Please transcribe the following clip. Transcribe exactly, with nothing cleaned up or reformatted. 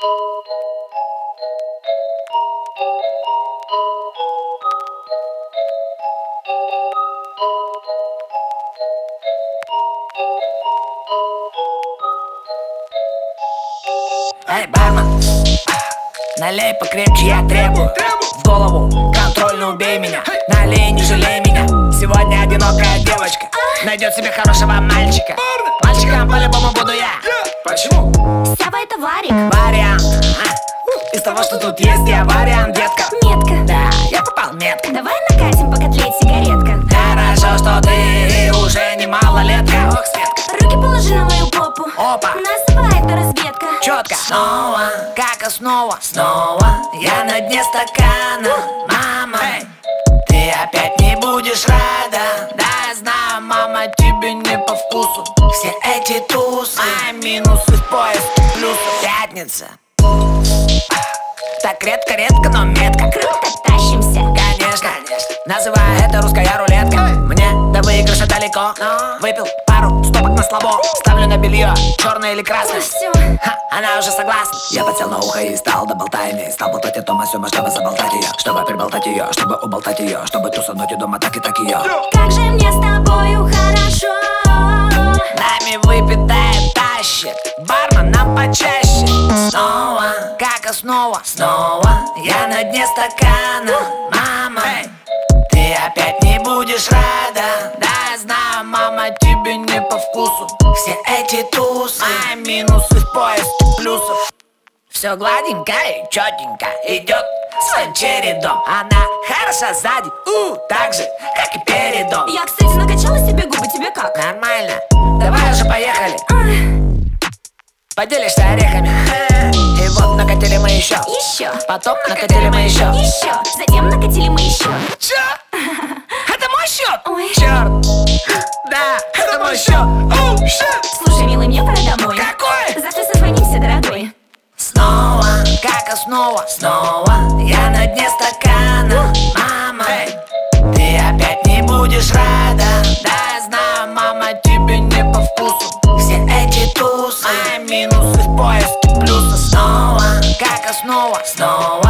Эй, бармен, налей покрепче, я требую. В голову контрольно убей меня. Налей, не жалей меня. Сегодня одинокая девочка найдет себе хорошего мальчика. Мальчиком по-любому буду я. Почему? Сява, это Варик. Вариант. Из того, что тут есть, я вариант, детка. Метка. Да, я попал метко. Давай накатим по котлете сигаретка. Хорошо, что ты уже не малолетка. Ох, Светка. Руки положи на мою попу. Опа. Называй это разведка. Четко. Снова, как и снова, снова я на дне стакана. Мама, эй, ты опять не будешь рада. Да, я знаю, мама, тебе не по вкусу все эти тусы, а минусы в поезд, плюсы. Пятница. Так редко-редко, но метко. Круто тащимся. Конечно, конечно. Называй это русская рулетка. Мне до выигрыша далеко, но выпил пару стопок на слабо. Ставлю на белье, черное или красное. Все. Ха, она уже согласна. Я подсел на ухо и стал доболтаями. Стал болтать о том о сём, чтобы заболтать ее, чтобы приболтать ее, чтобы уболтать ее, чтобы тусануть и дома так и так ее. Как же мне с тобою хорошо. Нами выпитая тащит, бармен нам почаще. Снова, как и снова, снова я на дне стакана. Мама, эй, ты опять не будешь рада. Да, я знаю, мама, тебе не по вкусу все эти тусы, а минусы в поезд плюсов. Все гладенько и четенько идет своим чередом. Она хороша сзади, у, так же, как и передом. Я, кстати, накачала себе губы, тебе как? Нормально, давай уже поехали. Поделишься орехами. И вот накатили мы еще. Еще. Потом накатили мы еще. Еще. Затем накатили мы еще. Че? Это мой счет? Ой. Черт. Да, это мой счет. Оу, счет. Слушай, милый, мне пора домой. Какой? Завтра созвонимся, дорогой. Снова, как и снова, снова я на дне стакана. Мама, эй, ты опять не будешь рада. Да, я знаю, мама, тебе не по вкусу все эти тусы, а минусы в поезд плюсы. Снова, как и снова, снова